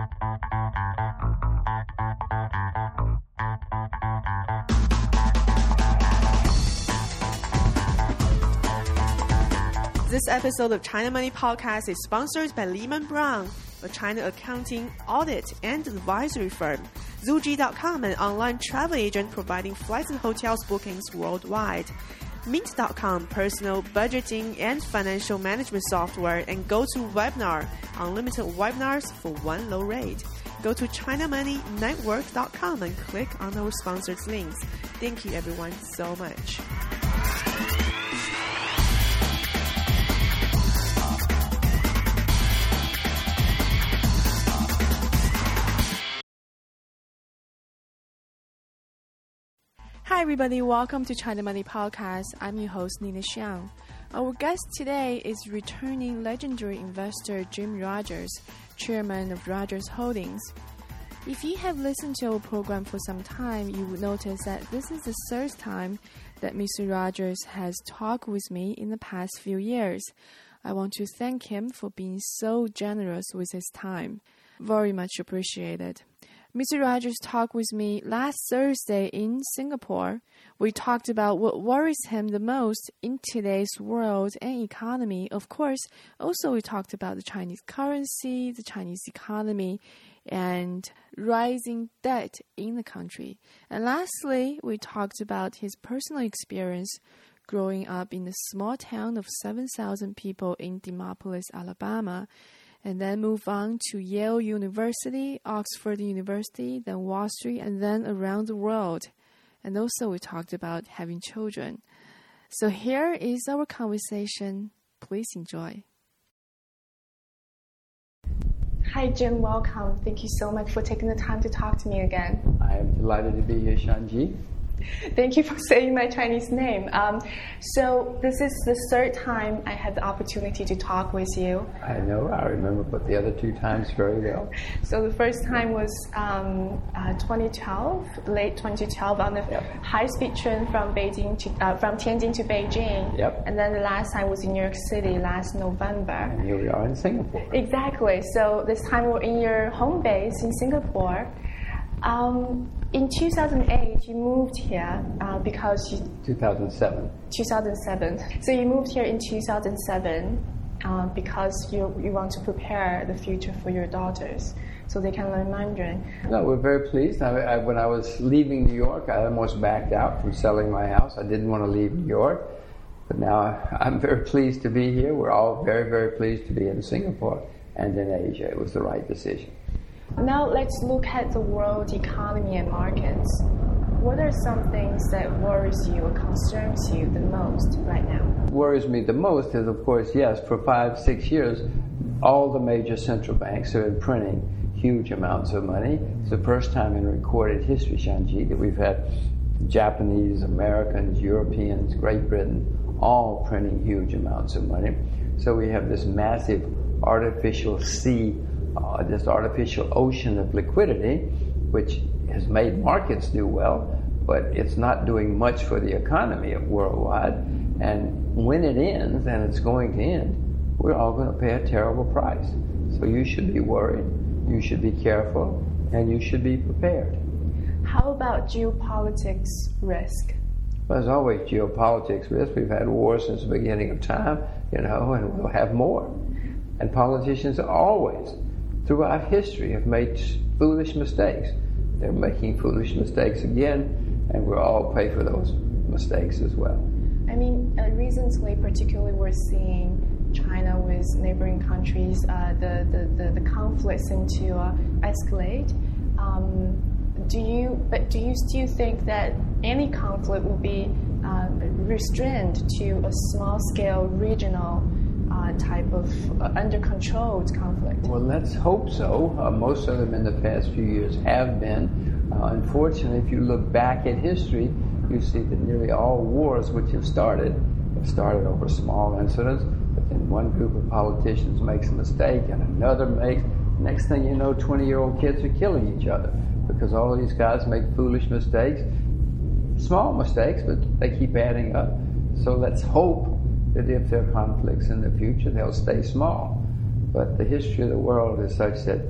This episode of China Money Podcast is sponsored by Lehman Brown, a China accounting, audit, and advisory firm. Zuji.com, an online travel agent providing flights and hotels bookings worldwide. Mint.com, personal budgeting and financial management software. And GoToWebinar, unlimited webinars for one low rate. Go to ChinaMoneyNetwork.com and click on our sponsored links. Thank you everyone so much. Hi everybody, welcome to China Money Podcast. I'm your host Nina Xiang. Our guest today is returning legendary investor Jim Rogers, chairman of Rogers Holdings. If you have listened to our program for some time, you will notice that this is the third time that Mr. Rogers has talked with me in the past few years. I want to thank him for being so generous with his time. Very much appreciated. Mr. Rogers talked with me last Thursday in Singapore. We talked about what worries him the most in today's world and economy. Of course, also we talked about the Chinese currency, the Chinese economy, and rising debt in the country. And lastly, we talked about his personal experience growing up in the small town of 7,000 people in Demopolis, Alabama, and then move on to Yale University, Oxford University, then Wall Street, and then around the world. And also we talked about having children. So here is our conversation. Please enjoy. Hi, Jim. Welcome. Thank you so much for taking the time to talk to me again. I am delighted to be here, Shanji. Thank you for saying my Chinese name. So this is the third time I had the opportunity to talk with you. I know, I remember, but the other two times very well. So the first time was 2012, late 2012, on the high-speed train from Tianjin to Beijing. Yep. And then the last time was in New York City last November. And here we are in Singapore. Exactly. So this time we're in your home base in Singapore. In 2008, you moved here because 2007. 2007. So you moved here in 2007 because you want to prepare the future for your daughters so they can learn Mandarin. No, we're very pleased. When I was leaving New York, I almost backed out from selling my house. I didn't want to leave New York. But now I'm very pleased to be here. We're all very, very pleased to be in Singapore and in Asia. It was the right decision. Now let's look at the world economy and markets. What are some things that worries you or concerns you the most right now? Worries me the most is, of course, yes, for 5-6 years, all the major central banks have been printing huge amounts of money. It's the first time in recorded history, Shanji, that we've had Japanese, Americans, Europeans, Great Britain, all printing huge amounts of money. So we have this massive artificial sea, this artificial ocean of liquidity, which has made markets do well, but it's not doing much for the economy worldwide. And when it ends, and it's going to end, we're all going to pay a terrible price. So you should be worried, you should be careful, and you should be prepared. How about geopolitics risk? Well, there's always geopolitics risk. We've had wars since the beginning of time, and we'll have more. And politicians always, throughout history, have made foolish mistakes. They're making foolish mistakes again, and we'll all pay for those mistakes as well. I mean, recently, particularly, we're seeing China with neighboring countries, the conflict seems to escalate. Do you still think that any conflict will be restrained to a small-scale regional type of under-controlled conflict? Well, let's hope so. Most of them in the past few years have been. Unfortunately, if you look back at history, you see that nearly all wars which have started over small incidents, but then one group of politicians makes a mistake and another makes. Next thing you know, 20-year-old kids are killing each other because all of these guys make foolish mistakes, small mistakes, but they keep adding up. So let's hope that if there are conflicts in the future, they'll stay small. But the history of the world is such that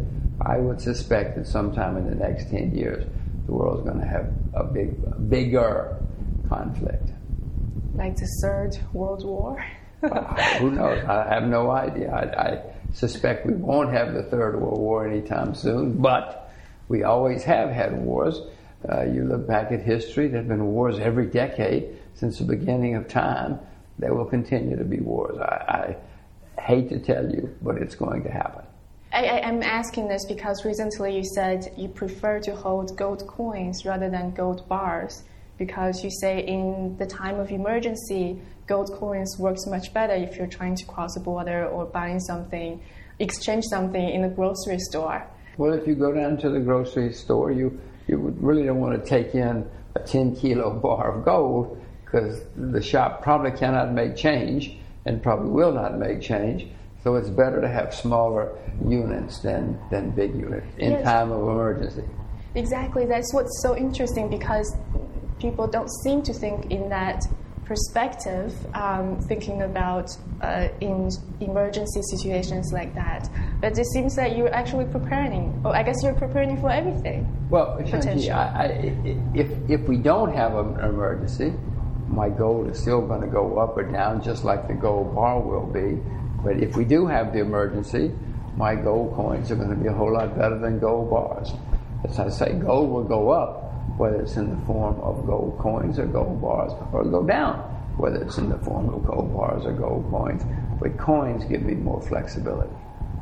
I would suspect that sometime in the next 10 years, the world's going to have a bigger conflict. Like the Third World War? Who knows? I have no idea. I suspect we won't have the Third World War anytime soon, but we always have had wars. You look back at history, there have been wars every decade since the beginning of time. There will continue to be wars. I hate to tell you, but it's going to happen. I'm asking this because recently you said you prefer to hold gold coins rather than gold bars, because you say in the time of emergency, gold coins works much better if you're trying to cross a border or buying something, exchange something in a grocery store. Well, if you go down to the grocery store, you really don't want to take in a 10-kilo bar of gold, because the shop probably cannot make change and probably will not make change. So it's better to have smaller units than big units in time of emergency. Exactly. That's what's so interesting, because people don't seem to think in that perspective, thinking about in emergency situations like that. But it seems that you're actually preparing. Oh, I guess you're preparing for everything. Well, Shanji, if we don't have an emergency, my gold is still going to go up or down, just like the gold bar will be. But if we do have the emergency, my gold coins are going to be a whole lot better than gold bars. As I say, gold will go up, whether it's in the form of gold coins or gold bars, or go down, whether it's in the form of gold bars or gold coins. But coins give me more flexibility.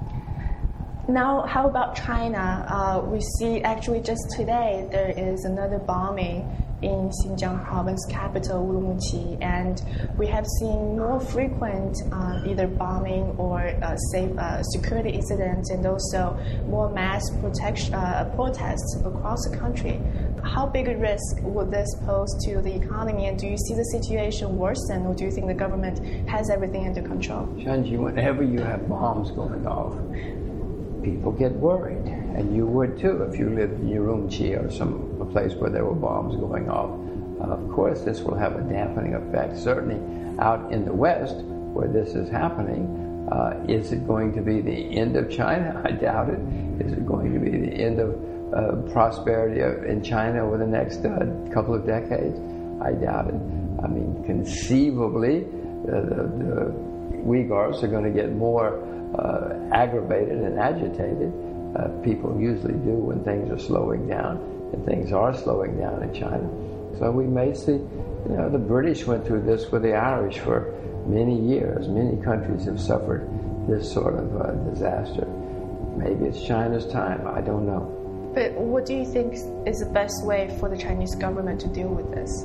Now, how about China? We see actually just today there is another bombing in Xinjiang province capital, Urumqi, and we have seen more frequent either bombing or security incidents, and also more mass protests across the country. How big a risk would this pose to the economy, and do you see the situation worsen, or do you think the government has everything under control? Shanji, whenever you have bombs going off, people get worried, and you would too if you lived in Urumqi or a place where there were bombs going off. Of course, this will have a dampening effect. Certainly, out in the West, where this is happening, is it going to be the end of China? I doubt it. Is it going to be the end of prosperity in China over the next couple of decades? I doubt it. I mean, conceivably, the Uyghurs are going to get more aggravated and agitated. People usually do when things are slowing down, and things are slowing down in China. So we may see, the British went through this with the Irish for many years. Many countries have suffered this sort of disaster. Maybe it's China's time. I don't know. But what do you think is the best way for the Chinese government to deal with this?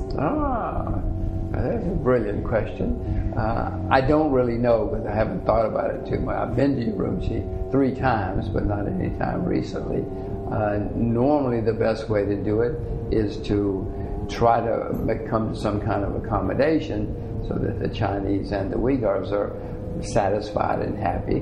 That's a brilliant question. I don't really know, because I haven't thought about it too much. I've been to Urumqi 3 times, but not any time recently. Normally the best way to do it is to try to come to some kind of accommodation so that the Chinese and the Uyghurs are satisfied and happy.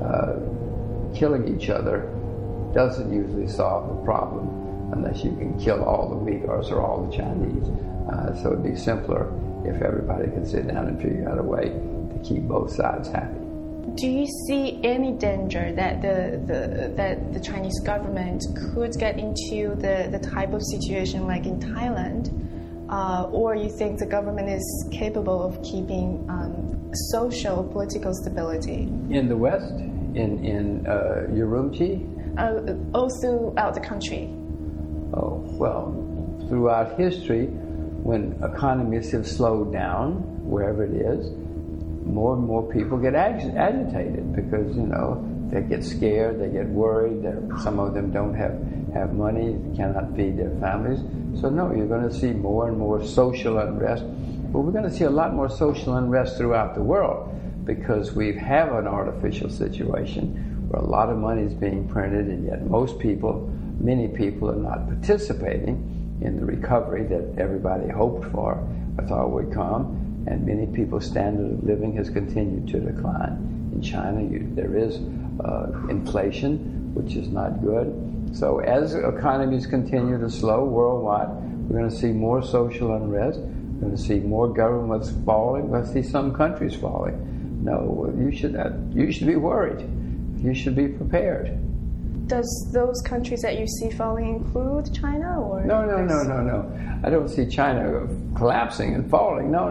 Killing each other doesn't usually solve the problem unless you can kill all the Uyghurs or all the Chinese. So it'd be simpler if everybody could sit down and figure out a way to keep both sides happy. Do you see any danger that the Chinese government could get into the type of situation like in Thailand, or you think the government is capable of keeping social, political stability? In the West? In Urumqi? All throughout the country. Oh, well, throughout history, when economies have slowed down, wherever it is, more and more people get agitated because, they get scared, they get worried, some of them don't have money, cannot feed their families. So no, you're going to see more and more social unrest. But we're going to see a lot more social unrest throughout the world because we have an artificial situation where a lot of money is being printed, and yet many people are not participating in the recovery that everybody hoped for, thought would come. And many people's standard of living has continued to decline. In China, there is inflation, which is not good. So as economies continue to slow worldwide, we're going to see more social unrest. We're going to see more governments falling. We're going to see some countries falling. No, you should be worried. You should be prepared. Does those countries that you see falling include China? Or No. I don't see China collapsing and falling. No.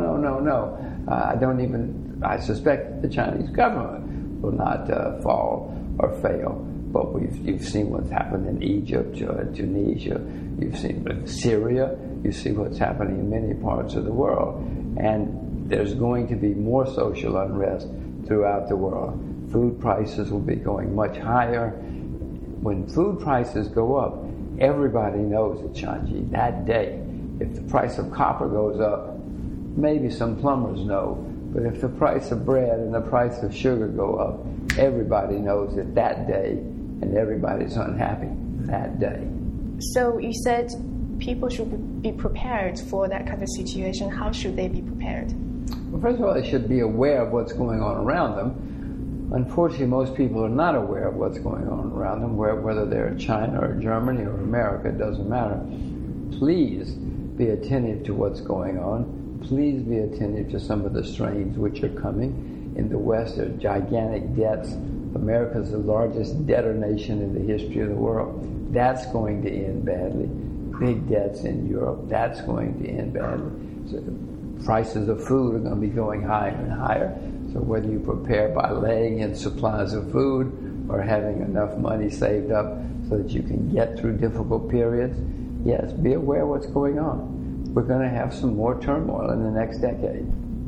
I suspect the Chinese government will not fall or fail. But you've seen what's happened in Egypt, Tunisia, you've seen Syria, you see what's happening in many parts of the world. And there's going to be more social unrest throughout the world. Food prices will be going much higher. When food prices go up, everybody knows it, Shanji, that day. If the price of copper goes up, maybe some plumbers know, but if the price of bread and the price of sugar go up, everybody knows it that day, and everybody's unhappy that day. So you said people should be prepared for that kind of situation. How should they be prepared? Well, first of all, they should be aware of what's going on around them. Unfortunately, most people are not aware of what's going on around them, whether they're in China or Germany or America, it doesn't matter. Please be attentive to what's going on. Please be attentive to some of the strains which are coming. In the West, there are gigantic debts. America is the largest debtor nation in the history of the world. That's going to end badly. Big debts in Europe, that's going to end badly. So the prices of food are going to be going higher and higher. So whether you prepare by laying in supplies of food or having enough money saved up so that you can get through difficult periods, yes, be aware of what's going on. We're going to have some more turmoil in the next decade.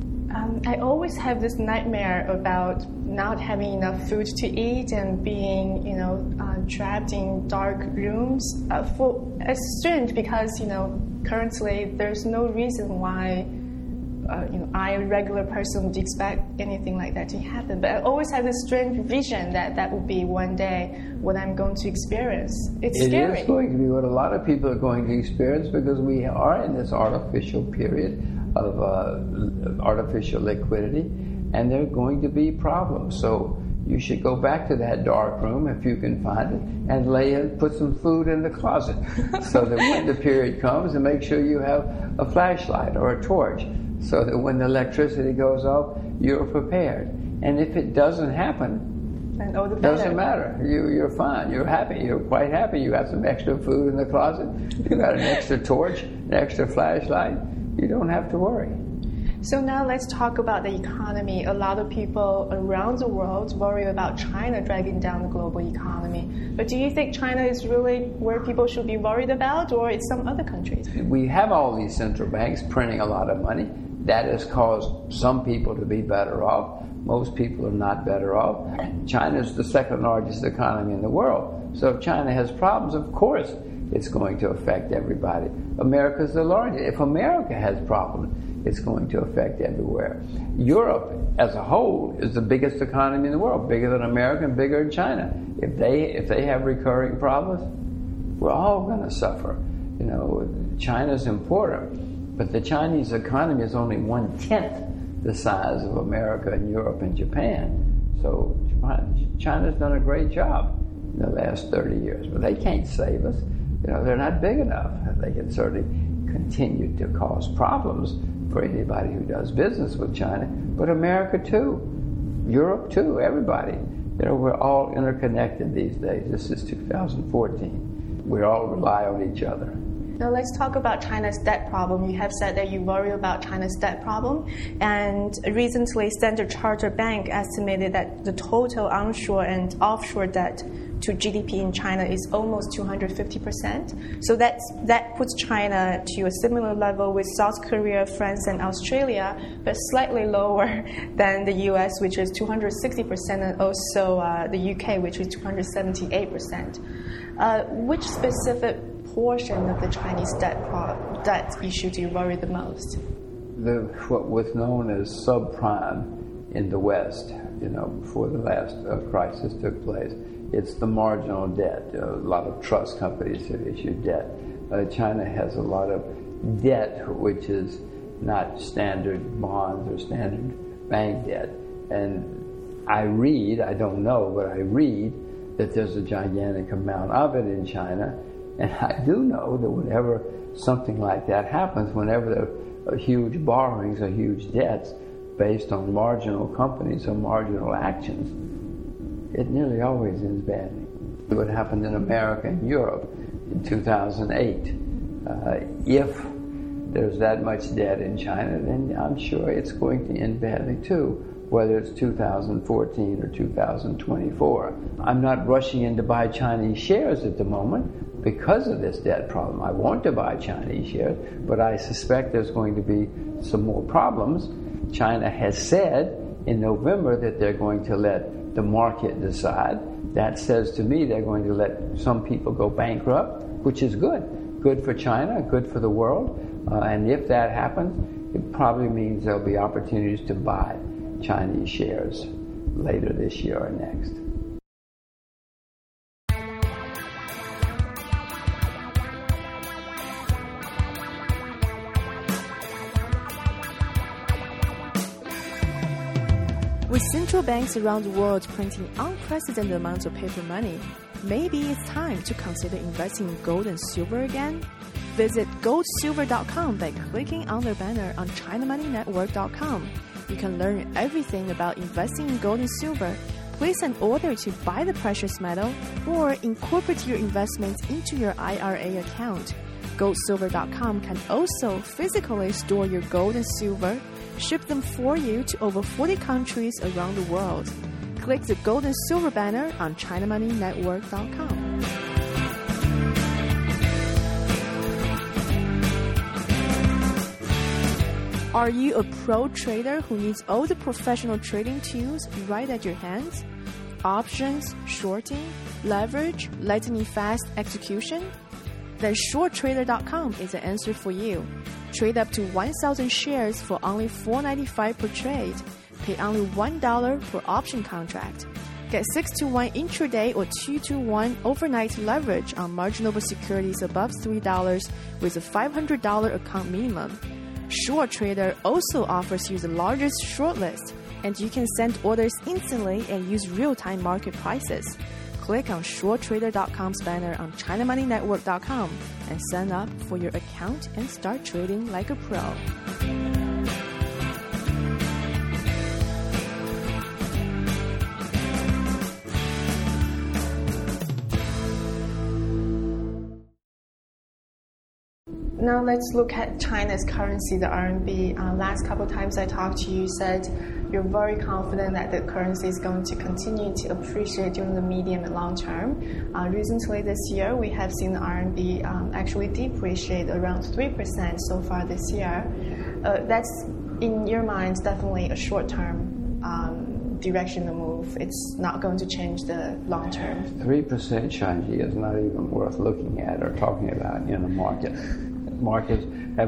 I always have this nightmare about not having enough food to eat and being, trapped in dark rooms. It's strange because, currently there's no reason why I, a regular person, would expect anything like that to happen. But I always have this strange vision that would be one day what I'm going to experience. It's scary. It is going to be what a lot of people are going to experience because we are in this artificial period of artificial liquidity, and there are going to be problems. So you should go back to that dark room if you can find it and put some food in the closet so that when the period comes, and make sure you have a flashlight or a torch so that when the electricity goes off, you're prepared. And if it doesn't happen, it doesn't matter. You're fine. You're happy. You're quite happy. You got some extra food in the closet. You got an extra torch, an extra flashlight. You don't have to worry. So now let's talk about the economy. A lot of people around the world worry about China dragging down the global economy. But do you think China is really where people should be worried about, or it's some other countries? We have all these central banks printing a lot of money. That has caused some people to be better off. Most people are not better off. China is the second largest economy in the world. So if China has problems, of course, it's going to affect everybody. America's the largest. If America has problems, it's going to affect everywhere. Europe, as a whole, is the biggest economy in the world, bigger than America and bigger than China. If they have recurring problems, we're all going to suffer. China's important, but the Chinese economy is only 1/10 the size of America and Europe and Japan. So China's done a great job in the last 30 years, but they can't save us. They're not big enough. They can certainly continue to cause problems for anybody who does business with China, but America too, Europe too, everybody. We're all interconnected these days. This is 2014. We all rely on each other. Now let's talk about China's debt problem. You have said that you worry about China's debt problem, and recently Standard Chartered Bank estimated that the total onshore and offshore debt to GDP in China is almost 250%. So that puts China to a similar level with South Korea, France, and Australia, but slightly lower than the US, which is 260%, and also the UK, which is 278%. Which specific portion of the Chinese debt issue do you worry the most? What was known as subprime in the West, before the last crisis took place. It's the marginal debt. A lot of trust companies have issued debt. China has a lot of debt which is not standard bonds or standard bank debt. And I don't know, but I read that there's a gigantic amount of it in China. And I do know that whenever something like that happens, whenever there are huge borrowings or huge debts based on marginal companies or marginal actions, it nearly always ends badly. what happened in America and Europe in 2008. If there's that much debt in China, then I'm sure it's going to end badly too, whether it's 2014 or 2024. I'm not rushing in to buy Chinese shares at the moment because of this debt problem. I want to buy Chinese shares, but I suspect there's going to be some more problems. China has said in November that they're going to let the market decide. That says to me they're going to let some people go bankrupt, which is good. Good for China, good for the world. And if that happens, it probably means there'll be opportunities to buy Chinese shares later this year or next. With central banks around the world printing unprecedented amounts of paper money, maybe it's time to consider investing in gold and silver again? Visit goldsilver.com by clicking on their banner on ChinaMoneyNetwork.com. You can learn everything about investing in gold and silver, place an order to buy the precious metal, or incorporate your investments into your IRA account. Goldsilver.com can also physically store your gold and silver, ship them for you to over 40 countries around the world. Click the gold and silver banner on ChinaMoneyNetwork.com. Are you a pro trader who needs all the professional trading tools right at your hands? Options, shorting, leverage, lightning-fast execution? Then ShortTrader.com is the answer for you. Trade up to 1,000 shares for only $4.95 per trade. Pay only $1 per option contract. Get 6-to-1 intraday or 2-to-1 overnight leverage on marginable securities above $3 with a $500 account minimum. ShortTrader also offers you the largest short list, and you can send orders instantly and use real-time market prices. Click on ShortTrader.com's banner on ChinaMoneyNetwork.com and sign up for your account and start trading like a pro. Now let's look at China's currency, the RMB. Last couple of times I talked to you, you said you're very confident that the currency is going to continue to appreciate during the medium and long term. Recently this year, we have seen the RMB actually depreciate around 3% so far this year. That's, in your minds, definitely a short-term direction to move. It's not going to change the long term. 3% Shanji is not even worth looking at or talking about in a market. Markets have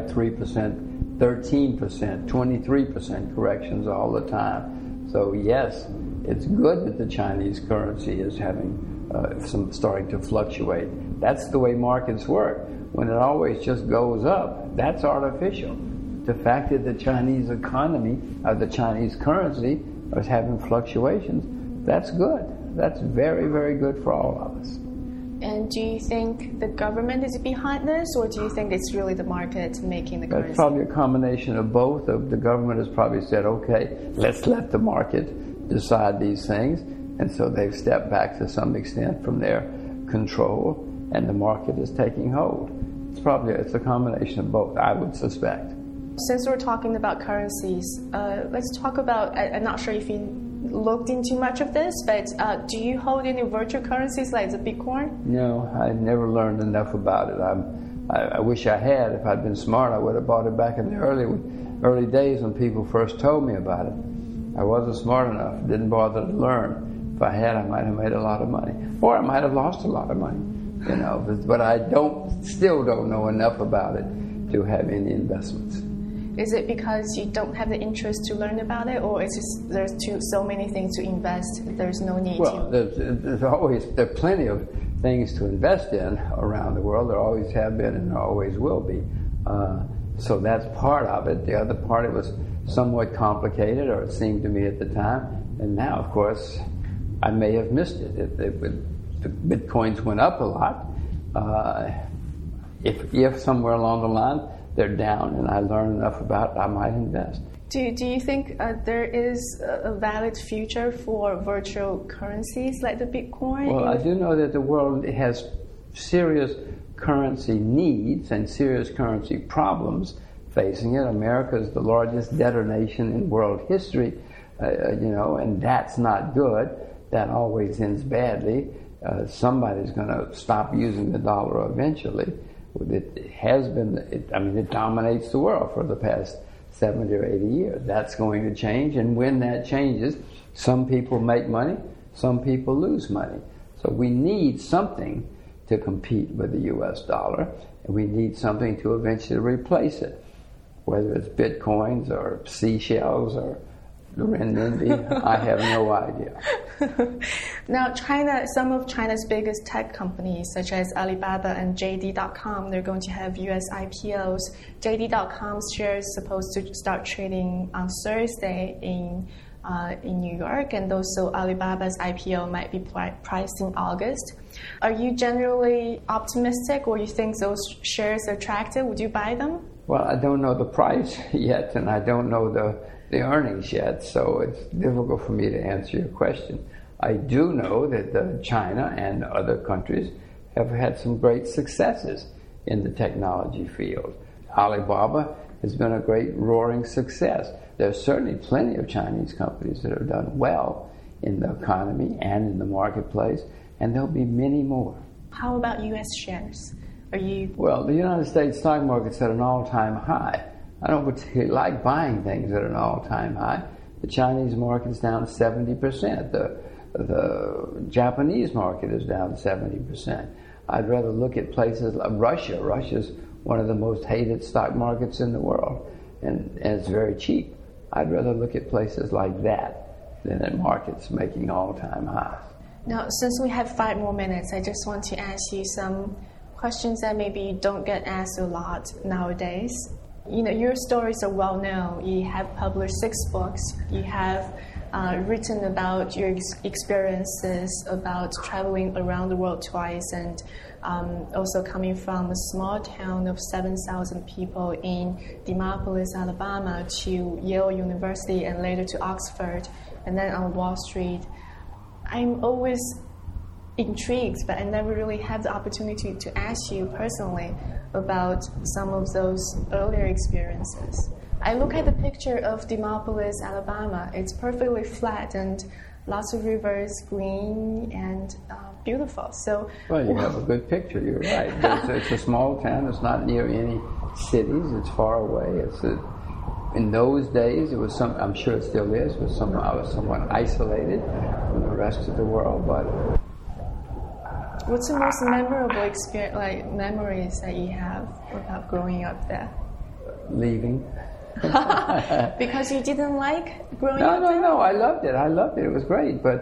3%, 13%, 23% corrections all the time. So yes, it's good that the Chinese currency is having starting to fluctuate. That's the way markets work. When it always just goes up, that's artificial. The fact that the Chinese economy, the Chinese currency is having fluctuations, that's good. That's very, very good for all of us. And do you think the government is behind this, or do you think it's really the market making the currency? That's probably a combination of both. The government has probably said, okay, let's let the market decide these things. And so they've stepped back to some extent from their control, and the market is taking hold. It's a combination of both, I would suspect. Since we're talking about currencies, let's talk about, I'm not sure if you looked into much of this, but do you hold any virtual currencies like the Bitcoin? No, I never learned enough about it. I wish I had. If I'd been smart, I would have bought it back in the early days when people first told me about it. I wasn't smart enough, didn't bother to learn. If I had, I might have made a lot of money, or I might have lost a lot of money. But I still don't know enough about it to have any investments. Is it because you don't have the interest to learn about it, or is it there's so many things to invest, there's no need to? Well, there are plenty of things to invest in around the world. There always have been and there always will be. So that's part of it. The other part, it was somewhat complicated, or it seemed to me at the time. And now, of course, I may have missed it. The Bitcoins went up a lot. If somewhere along the line they're down and I learn enough about it, I might invest. Do you think there is a valid future for virtual currencies like the Bitcoin? Well, I do know that the world has serious currency needs and serious currency problems facing it. America is the largest debtor nation in world history, and that's not good. That always ends badly. Somebody's going to stop using the dollar eventually. It dominates the world for the past 70 or 80 years. That's going to change, and when that changes, some people make money, some people lose money. So we need something to compete with the U.S. dollar, and we need something to eventually replace it, whether it's bitcoins or seashells or renminbi. I have no idea. Now, some of China's biggest tech companies, such as Alibaba and JD.com, they're going to have U.S. IPOs. JD.com's shares supposed to start trading on Thursday in New York, and also Alibaba's IPO might be priced in August. Are you generally optimistic, or you think those shares are attractive? Would you buy them? Well, I don't know the price yet, and I don't know the earnings yet, so it's difficult for me to answer your question. I do know that China and other countries have had some great successes in the technology field. Alibaba has been a great roaring success. There's certainly plenty of Chinese companies that have done well in the economy and in the marketplace, and there'll be many more. How about U.S. shares? Well, the United States stock market's at an all-time high. I don't particularly like buying things at an all-time high. The Chinese market's down 70%. The Japanese market is down 70%. I'd rather look at places like Russia. Russia's one of the most hated stock markets in the world, and it's very cheap. I'd rather look at places like that than at markets making all-time highs. Now, since we have 5 more minutes, I just want to ask you some questions that maybe don't get asked a lot nowadays. Your stories are well known. You have published 6 books. You have written about your experiences about traveling around the world twice, and also coming from a small town of 7,000 people in Demopolis, Alabama, to Yale University and later to Oxford, and then on Wall Street. I'm always intrigued, but I never really had the opportunity to ask you personally about some of those earlier experiences. I look at the picture of Demopolis, Alabama. It's perfectly flat and lots of rivers, green and beautiful. So, well, you have a good picture. You're right. It's a small town. It's not near any cities. It's far away. In those days, it was I'm sure it still is. I was somewhat isolated from the rest of the world, but. What's the most memorable experience, memories that you have about growing up there? Leaving. Because you didn't like growing up there? No. I loved it. It was great, but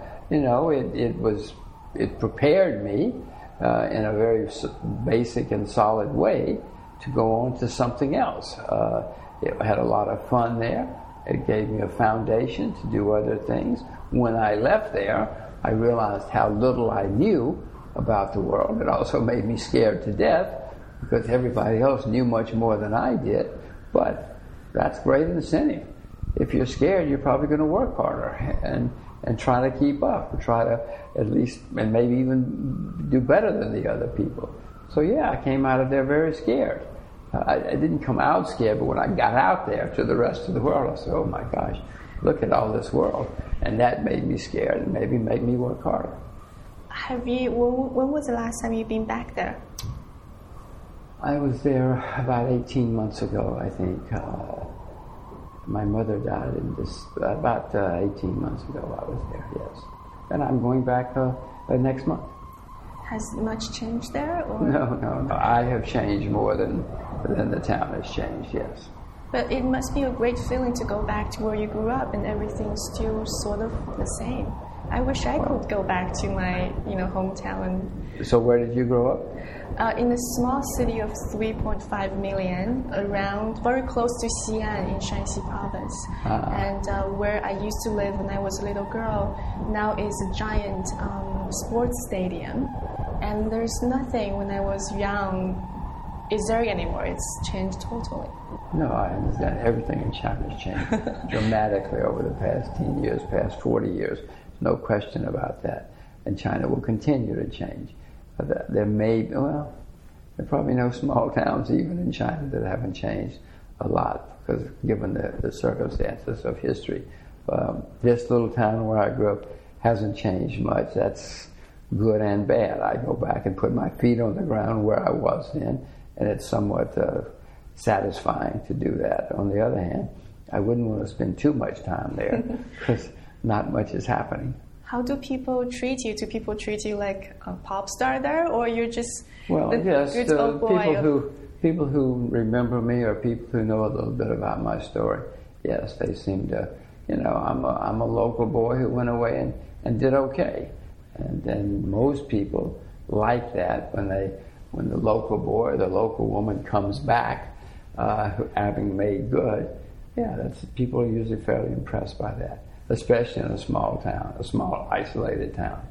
it prepared me in a very basic and solid way to go on to something else. It had a lot of fun there. It gave me a foundation to do other things. When I left there, I realized how little I knew about the world. It also made me scared to death because everybody else knew much more than I did. But that's great incentive. If you're scared, you're probably going to work harder and try to keep up, or try to at least, and maybe even do better than the other people. So yeah, I came out of there very scared. I didn't come out scared, but when I got out there to the rest of the world, I said, oh my gosh, look at all this world. And that made me scared and maybe made me work harder. When was the last time you've been back there? I was there about 18 months ago, I think. My mother died about 18 months ago I was there, yes. And I'm going back next month. Has much changed there? Or? No. I have changed more than the town has changed, yes. But it must be a great feeling to go back to where you grew up and everything's still sort of the same. I wish I could go back to my, hometown. So where did you grow up? In a small city of 3.5 million, very close to Xi'an in Shanxi province. And where I used to live when I was a little girl now is a giant sports stadium. And there's nothing when I was young is there anymore? It's changed totally. No, I understand. Everything in China has changed dramatically over the past 10 years, past 40 years. No question about that. And China will continue to change. There are probably no small towns even in China that haven't changed a lot, because given the circumstances of history. This little town where I grew up hasn't changed much. That's good and bad. I go back and put my feet on the ground where I was then, and it's somewhat satisfying to do that. On the other hand, I wouldn't want to spend too much time there because not much is happening. How do people treat you? Do people treat you like a pop star there, or you're just good old boy? People who remember me or people who know a little bit about my story, yes, they seem to, I'm a local boy who went away and did okay. And then most people like that when the local boy or the local woman comes back, having made good. Yeah, people are usually fairly impressed by that, especially in a small town, a small isolated town.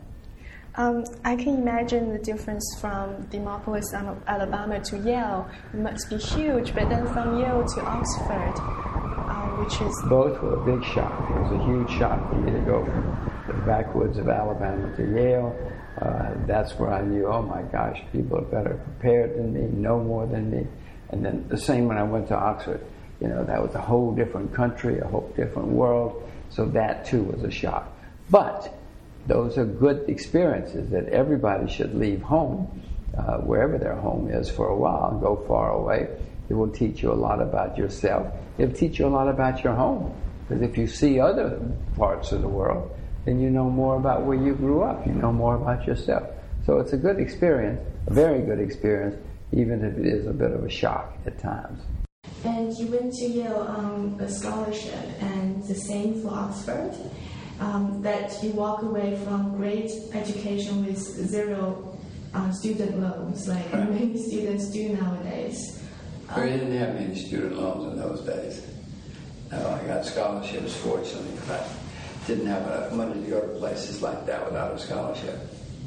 I can imagine the difference from Demopolis, Alabama to Yale. It must be huge, but then from Yale to Oxford, which is... Both were a big shock. It was a huge shock for me to go from the backwoods of Alabama to Yale. That's where I knew, oh my gosh, people are better prepared than me, know more than me. And then the same when I went to Oxford. That was a whole different country, a whole different world. So that too was a shock. But those are good experiences that everybody should leave home, wherever their home is, for a while and go far away. It will teach you a lot about yourself. It will teach you a lot about your home. Because if you see other parts of the world, then you know more about where you grew up. You know more about yourself. So it's a good experience, a very good experience, even if it is a bit of a shock at times. And you went to Yale on a scholarship, and the same for Oxford, that you walk away from great education with zero student loans, like many students do nowadays. We didn't have many student loans in those days. No, I got scholarships, fortunately, but I didn't have enough money to go to places like that without a scholarship.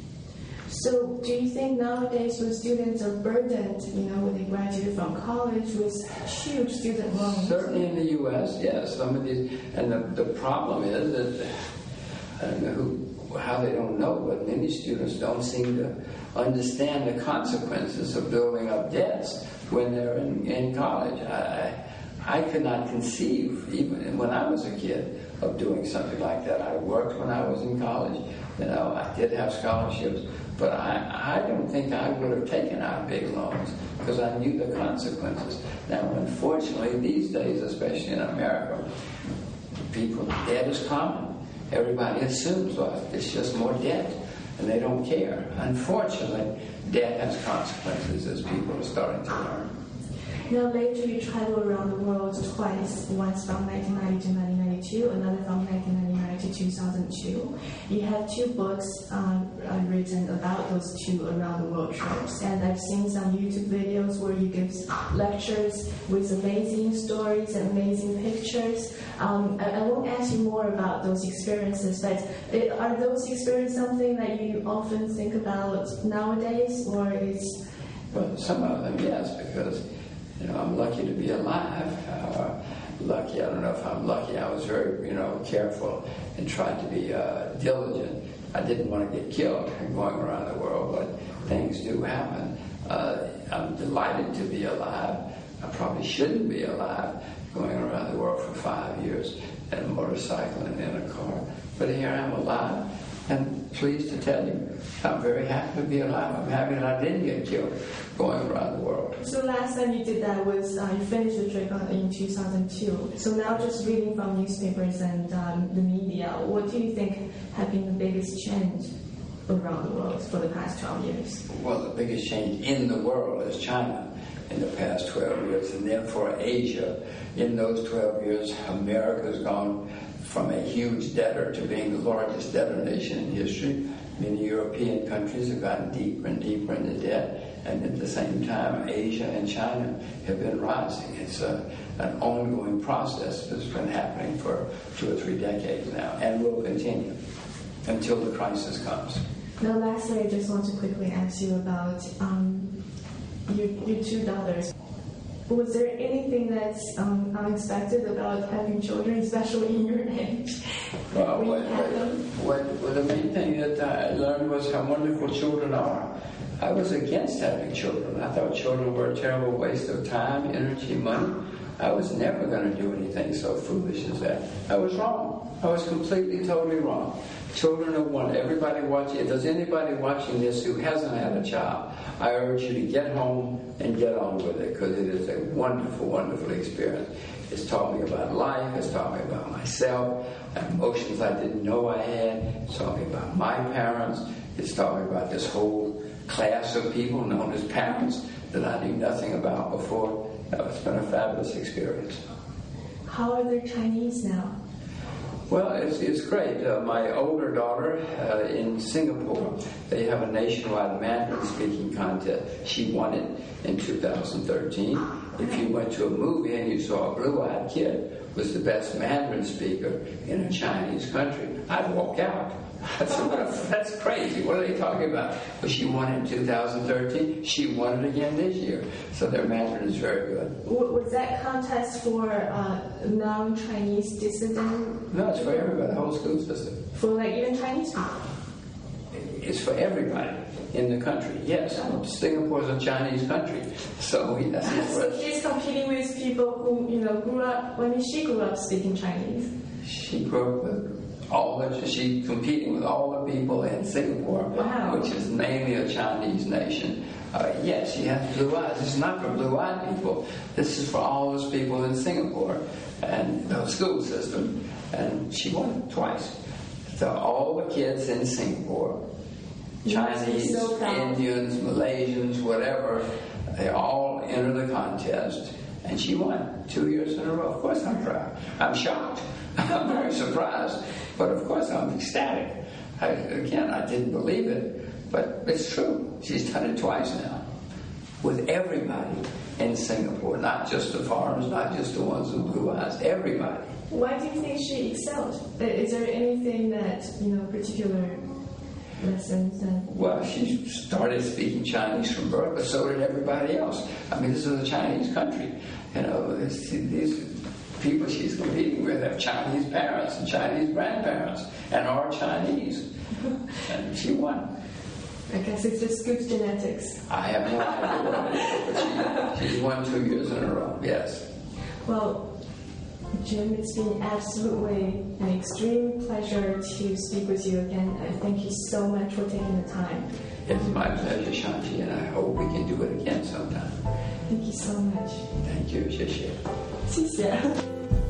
So do you think nowadays when students are burdened, when they graduate from college with huge student loans? Certainly in the U.S., yes. Some of these, and the problem is that, I don't know how they don't know, but many students don't seem to understand the consequences of building up debts when they're in college. I could not conceive, even when I was a kid, of doing something like that. I worked when I was in college. I did have scholarships, but I don't think I would have taken out big loans because I knew the consequences. Now, unfortunately, these days, especially in America, debt is common. Everybody assumes, it's just more debt, and they don't care. Unfortunately, debt has consequences, as people are starting to learn. Now, later you traveled around the world twice, once from 1990 to 1992, another from 1999 to 2002. You have two books written about those two around the world trips, and I've seen some YouTube videos where you give lectures with amazing stories and amazing pictures. I won't ask you more about those experiences, but are those experiences something that you often think about nowadays, or is... Well, some of them, yes, because I'm lucky to be alive. Lucky, I don't know if I'm lucky. I was very, careful and tried to be diligent. I didn't want to get killed going around the world, but things do happen. I'm delighted to be alive. I probably shouldn't be alive going around the world for 5 years in a motorcycle and in a car. But here I am alive and pleased to tell you I'm very happy to be alive. I'm happy that I didn't get killed going around the world. So last time you did that was you finished the trip in 2002. So now just reading from newspapers and the media, what do you think have been the biggest change around the world for the past 12 years? Well, the biggest change in the world is China in the past 12 years, and therefore Asia. In those 12 years, America's gone from a huge debtor to being the largest debtor nation in history. Many European countries have gotten deeper and deeper into debt, and at the same time, Asia and China have been rising. It's an ongoing process that's been happening for 2 or 3 decades now, and will continue until the crisis comes. Now, lastly, I just want to quickly ask you about your two daughters. Was there anything that's unexpected about having children, especially in your age? Well, the main thing that I learned was how wonderful children are. I was against having children. I thought children were a terrible waste of time, energy, money. I was never going to do anything so foolish as that. I was wrong. I was completely, totally wrong. Children are wonderful. Everybody watching, if there's anybody watching this who hasn't had a child, I urge you to get home and get on with it, because it is a wonderful, wonderful experience. It's taught me about life. It's taught me about myself, emotions I didn't know I had. It's taught me about my parents. It's taught me about this whole class of people known as parents that I knew nothing about before. It's been a fabulous experience. How are their Chinese now? Well, it's great. My older daughter in Singapore, they have a nationwide Mandarin speaking contest. She won it in 2013. If you went to a movie and you saw a blue-eyed kid was the best Mandarin speaker in a Chinese country, I'd walk out. I said, that's crazy. What are they talking about? But she won it in 2013. She won it again this year. So their Mandarin is very good. Was that contest for non-Chinese dissident? No, it's for everybody, the whole school system. For like even Chinese people? It's for everybody in the country, yes. Singapore is a Chinese country. So yes. So she's competing with people who, grew up, she grew up speaking Chinese. She grew up with she's competing with all the people in Singapore, wow, which is mainly a Chinese nation. Yes, she has blue eyes. This is not for blue-eyed people. This is for all those people in Singapore and the school system. And she won it twice. So all the kids in Singapore, Chinese, Indians, Malaysians, whatever, they all enter the contest. And she won 2 years in a row. Of course I'm proud. I'm shocked. I'm very surprised. But of course I'm ecstatic. I didn't believe it, but it's true. She's done it twice now. With everybody in Singapore, not just the foreigners, not just the ones with blue eyes, everybody. Why do you think she excelled? Is there anything that, particular lessons? Well, she started speaking Chinese from birth, but so did everybody else. I mean, this is a Chinese country. These people she's competing with have Chinese parents and Chinese grandparents and are Chinese. And she won. I guess it's just good genetics. I have no idea what it is, but she's won 2 years in a row, yes. Well, Jim, it's been absolutely an extreme pleasure to speak with you again. Thank you so much for taking the time. It's my pleasure, Shanti, and I hope we can do it again sometime. Thank you so much. Thank you, 谢谢。 谢谢。